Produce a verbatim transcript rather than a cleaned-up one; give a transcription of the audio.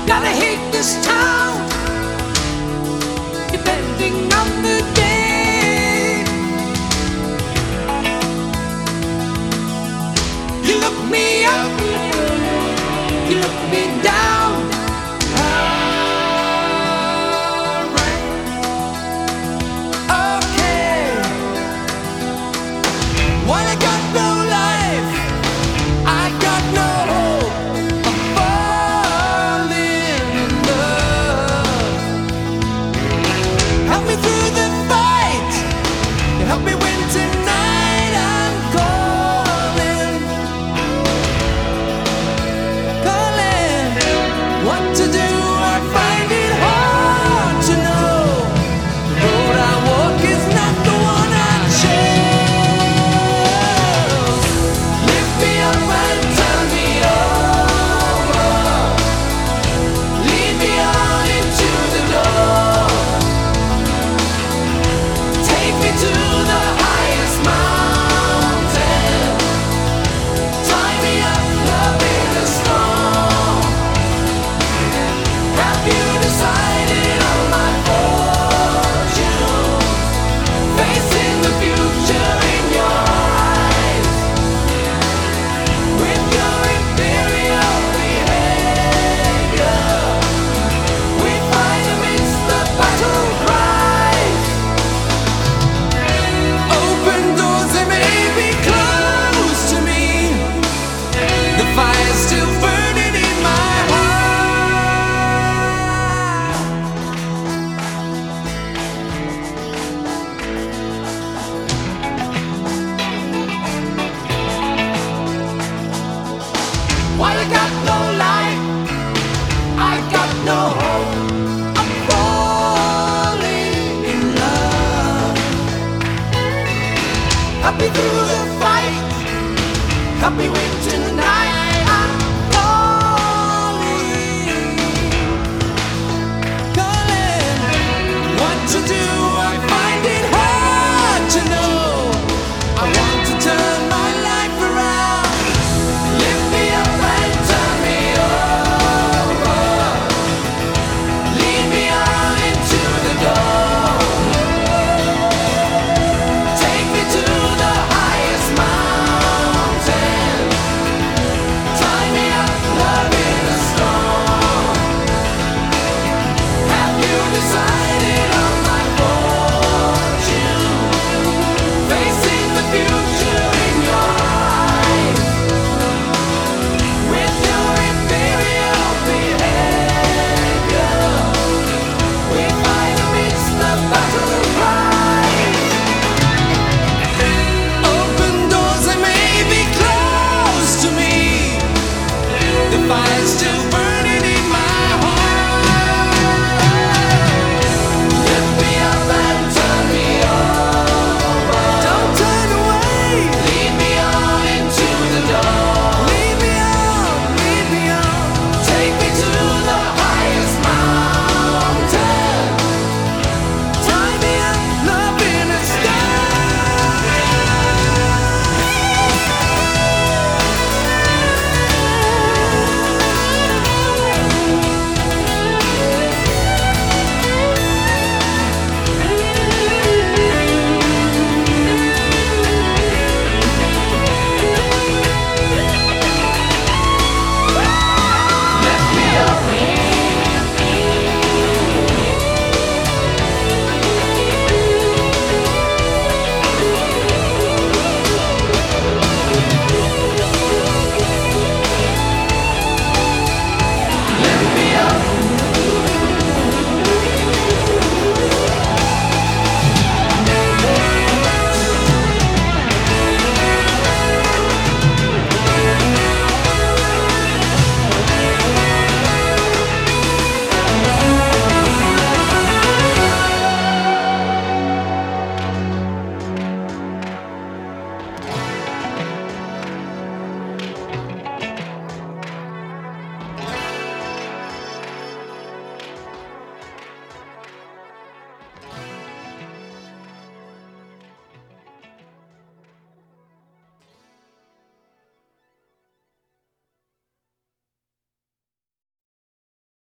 Gotta hate this town, depending on the day. You look me up, you look me down. Alright, okay. Well, I got no life, I got no hope of falling in love. Help me through the fight, help me win tonight. I'm calling, calling. What to do, I find it hard to know. The road I walk is not the one I chose. Lift me up and turn me over, lead me on into the door. Take me to the highest mountain, tie me up, love in a storm. Wrap you decide.